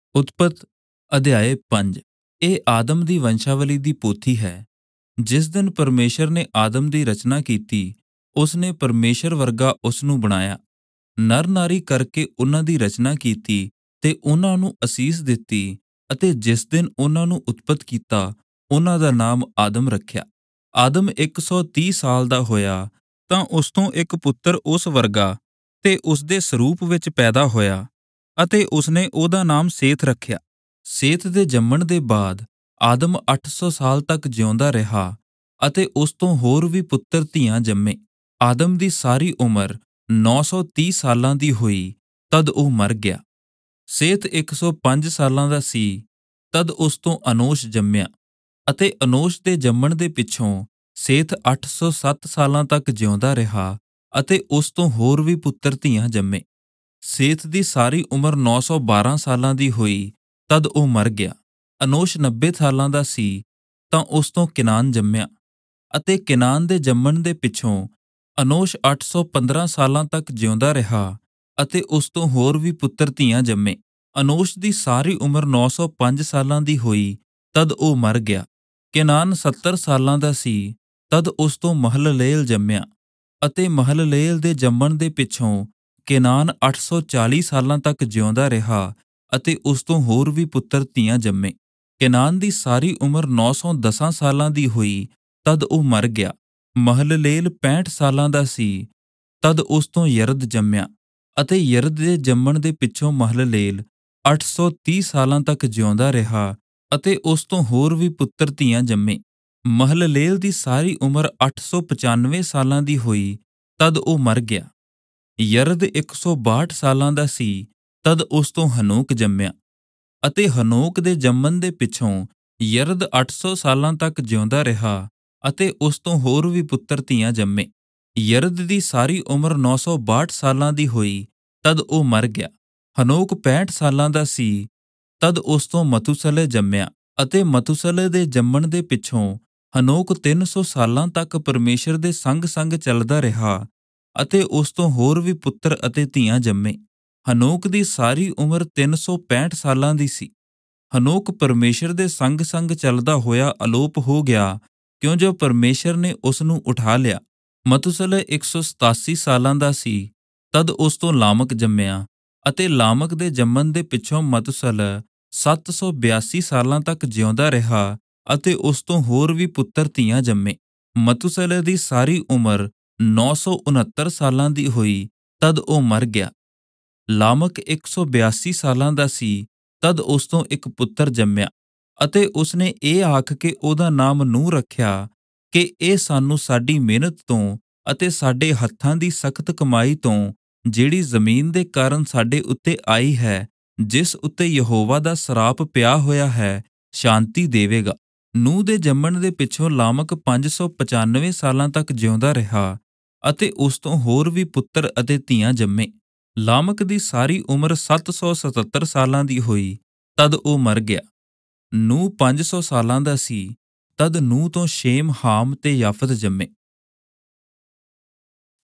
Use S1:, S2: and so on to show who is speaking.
S1: ਉਤਪਤ ਅਧਿਆਇ 5। ਇਹ ਆਦਮ ਦੀ ਵੰਸ਼ਾਵਲੀ ਦੀ ਪੋਥੀ ਹੈ। ਜਿਸ ਦਿਨ ਪਰਮੇਸ਼ਰ ਨੇ ਆਦਮ ਦੀ ਰਚਨਾ ਕੀਤੀ, ਉਸ ਨੇ ਪਰਮੇਸ਼ਰ ਵਰਗਾ ਉਸ ਨੂੰ ਬਣਾਇਆ। ਨਰ ਨਾਰੀ ਕਰਕੇ ਉਹਨਾਂ ਦੀ ਰਚਨਾ ਕੀਤੀ ਤੇ ਉਹਨਾਂ ਨੂੰ ਅਸੀਸ ਦਿੱਤੀ, ਅਤੇ ਜਿਸ ਦਿਨ ਉਹਨਾਂ ਨੂੰ ਉਤਪਤ ਕੀਤਾ, ਉਹਨਾਂ ਦਾ ਨਾਮ ਆਦਮ ਰੱਖਿਆ। ਆਦਮ 130 ਸਾਲ ਦਾ ਹੋਇਆ ਤਾਂ ਉਸ ਤੋਂ ਇੱਕ ਪੁੱਤਰ ਉਸ ਵਰਗਾ ਤੇ ਉਸ ਦੇ ਸਰੂਪ ਵਿੱਚ ਪੈਦਾ ਹੋਇਆ, ਅਤੇ ਉਸਨੇ ਉਹਦਾ ਨਾਮ ਸੇਤ ਰੱਖਿਆ। ਸੇਤ ਦੇ ਜੰਮਣ ਦੇ ਬਾਅਦ ਆਦਮ 800 ਸਾਲ ਤੱਕ ਜਿਉਂਦਾ ਰਿਹਾ, ਅਤੇ ਉਸ ਤੋਂ ਹੋਰ ਵੀ ਪੁੱਤਰ ਧੀਆਂ ਜੰਮੇ। ਆਦਮ ਦੀ ਸਾਰੀ ਉਮਰ 930 ਸਾਲਾਂ ਦੀ ਹੋਈ ਤਦ ਉਹ ਮਰ ਗਿਆ। ਸੇਤ 105 ਸਾਲਾਂ ਦਾ ਸੀ ਤਦ ਉਸ ਤੋਂ ਅਨੋਸ਼ ਜੰਮਿਆ, ਅਤੇ ਅਨੋਸ਼ ਦੇ ਜੰਮਣ ਦੇ ਪਿੱਛੋਂ ਸੇਤ 807 ਸਾਲਾਂ ਤੱਕ ਜਿਉਂਦਾ ਰਿਹਾ, ਅਤੇ ਉਸ ਤੋਂ ਹੋਰ ਵੀ ਪੁੱਤਰ ਧੀਆਂ ਜੰਮੇ। ਸੇਤ ਦੀ ਸਾਰੀ ਉਮਰ 912 ਸਾਲਾਂ ਦੀ ਹੋਈ ਤਦ ਉਹ ਮਰ ਗਿਆ। ਅਨੋਸ਼ 90 ਸਾਲਾਂ ਦਾ ਸੀ ਤਾਂ ਉਸ ਤੋਂ ਕਿਨਾਨ ਜੰਮਿਆ, ਅਤੇ ਕਿਨਾਨ ਦੇ ਜੰਮਣ ਦੇ ਪਿੱਛੋਂ ਅਨੋਸ਼ 815 ਸਾਲਾਂ ਤੱਕ ਜਿਉਂਦਾ ਰਿਹਾ, ਅਤੇ ਉਸ ਤੋਂ ਹੋਰ ਵੀ ਪੁੱਤਰ ਧੀਆਂ ਜੰਮੇ। ਅਨੋਸ਼ ਦੀ ਸਾਰੀ ਉਮਰ 905 ਸਾਲਾਂ ਦੀ ਹੋਈ ਤਦ ਉਹ ਮਰ ਗਿਆ। ਕਿਨਾਨ 70 ਸਾਲਾਂ ਦਾ ਸੀ ਤਦ ਉਸ ਤੋਂ ਮਹਲਲੇਲ ਜੰਮਿਆ, ਅਤੇ ਮਹਲਲੇਲ ਦੇ ਜੰਮਣ ਦੇ ਪਿੱਛੋਂ ਕਿਨਾਨ 840 ਸਾਲਾਂ ਤੱਕ ਜਿਉਂਦਾ ਰਿਹਾ, ਅਤੇ ਉਸ ਤੋਂ ਹੋਰ ਵੀ ਪੁੱਤਰ ਧੀਆਂ ਜੰਮੇ। ਕਿਨਾਨ ਦੀ ਸਾਰੀ ਉਮਰ 910 ਸਾਲਾਂ ਦੀ ਹੋਈ ਤਦ ਉਹ ਮਰ ਗਿਆ। ਮਹਲਲੇਲ 65 ਸਾਲਾਂ ਦਾ ਸੀ ਤਦ ਉਸ ਤੋਂ ਯਰਦ ਜੰਮਿਆ, ਅਤੇ ਯਰਦ ਦੇ ਜੰਮਣ ਦੇ ਪਿੱਛੋਂ ਮਹਲਲੇਲ 830 ਸਾਲਾਂ ਤੱਕ ਜਿਉਂਦਾ ਰਿਹਾ, ਅਤੇ ਉਸ ਤੋਂ ਹੋਰ ਵੀ ਪੁੱਤਰ ਧੀਆਂ ਜੰਮੇ। ਮਹਲਲੇਲ ਦੀ ਸਾਰੀ ਉਮਰ 895 ਸਾਲਾਂ ਦੀ ਹੋਈ ਤਦ ਉਹ ਮਰ ਗਿਆ। ਯਰਦ 162 ਸਾਲਾਂ ਦਾ ਸੀ ਤਦ ਉਸ ਤੋਂ ਹਨੋਕ ਜੰਮਿਆ, ਅਤੇ ਹਨੋਕ ਦੇ ਜੰਮਣ ਦੇ ਪਿੱਛੋਂ ਯਰਦ 800 ਸਾਲਾਂ ਤੱਕ ਜਿਉਂਦਾ ਰਿਹਾ, ਅਤੇ ਉਸ ਤੋਂ ਹੋਰ ਵੀ ਪੁੱਤਰ ਧੀਆਂ ਜੰਮੇ। ਯਰਦ ਦੀ ਸਾਰੀ ਉਮਰ 962 ਸਾਲਾਂ ਦੀ ਹੋਈ ਤਦ ਉਹ ਮਰ ਗਿਆ। ਹਨੋਕ 65 ਸਾਲਾਂ ਦਾ ਸੀ ਤਦ ਉਸ ਤੋਂ ਮਤੂਸਲੇ ਜੰਮਿਆ, ਅਤੇ ਮਤੂਸਲੇ ਦੇ ਜੰਮਣ ਦੇ ਪਿੱਛੋਂ ਹਨੋਕ 300 ਸਾਲਾਂ ਤੱਕ ਪਰਮੇਸ਼ਰ ਦੇ ਸੰਗ ਚੱਲਦਾ ਰਿਹਾ, ਅਤੇ ਉਸ ਤੋਂ ਹੋਰ ਵੀ ਪੁੱਤਰ ਅਤੇ ਧੀਆਂ ਜੰਮੇ। ਹਨੋਕ ਦੀ ਸਾਰੀ ਉਮਰ 365 ਸਾਲਾਂ ਦੀ ਸੀ। ਹਨੋਕ ਪਰਮੇਸ਼ਰ ਦੇ ਸੰਗ ਚੱਲਦਾ ਹੋਇਆ ਅਲੋਪ ਹੋ ਗਿਆ, ਕਿਉਂ ਜੋ ਪਰਮੇਸ਼ਰ ਨੇ ਉਸ ਨੂੰ ਉਠਾ ਲਿਆ। ਮਤੂਸਲੇ 187 ਸਾਲਾਂ ਦਾ ਸੀ ਤਦ ਉਸ ਤੋਂ ਲਾਮਕ ਜੰਮਿਆ, ਅਤੇ ਲਾਮਕ ਦੇ ਜੰਮਣ ਦੇ ਪਿੱਛੋਂ ਮਤੂਸਲੇ 782 ਸਾਲਾਂ ਤੱਕ ਜਿਉਂਦਾ ਰਿਹਾ, ਅਤੇ ਉਸ ਤੋਂ ਹੋਰ ਵੀ ਪੁੱਤਰ ਧੀਆਂ ਜੰਮੇ। ਮਤੂਸਲੇ ਦੀ ਸਾਰੀ ਉਮਰ 969 ਸਾਲਾਂ ਦੀ ਹੋਈ ਤਦ ਉਹ ਮਰ ਗਿਆ। ਲਾਮਕ 182 ਸਾਲਾਂ ਦਾ ਸੀ ਤਦ ਉਸ ਤੋਂ ਇੱਕ ਪੁੱਤਰ ਜੰਮਿਆ, ਅਤੇ ਉਸਨੇ ਇਹ ਆਖ ਕੇ ਉਹਦਾ ਨਾਮ ਨੂਹ ਰੱਖਿਆ ਕਿ ਇਹ ਸਾਨੂੰ ਸਾਡੀ ਮਿਹਨਤ ਤੋਂ ਅਤੇ ਸਾਡੇ ਹੱਥਾਂ ਦੀ ਸਖਤ ਕਮਾਈ ਤੋਂ, ਜਿਹੜੀ ਜ਼ਮੀਨ ਦੇ ਕਾਰਨ ਸਾਡੇ ਉੱਤੇ ਆਈ ਹੈ, ਜਿਸ ਉੱਤੇ ਯਹੋਵਾ ਦਾ ਸਰਾਪ ਪਿਆ ਹੋਇਆ ਹੈ, ਸ਼ਾਂਤੀ ਦੇਵੇਗਾ। ਨੂਹ ਦੇ ਜੰਮਣ ਦੇ ਪਿੱਛੋਂ ਲਾਮਕ 595 ਸਾਲਾਂ ਤੱਕ ਜਿਉਂਦਾ ਰਿਹਾ, ਅਤੇ ਉਸ ਤੋਂ ਹੋਰ ਵੀ ਪੁੱਤਰ ਅਤੇ ਧੀਆਂ ਜੰਮੇ। ਲਾਮਕ ਦੀ ਸਾਰੀ ਉਮਰ 777 ਸਾਲਾਂ ਦੀ ਹੋਈ ਤਦ ਉਹ ਮਰ ਗਿਆ। ਨੂਹ 500 ਸਾਲਾਂ ਦਾ ਸੀ ਤਦ ਨੂਹ ਤੋਂ ਸ਼ੇਮ, ਹਾਮ ਤੇ ਯਾਫਤ ਜੰਮੇ।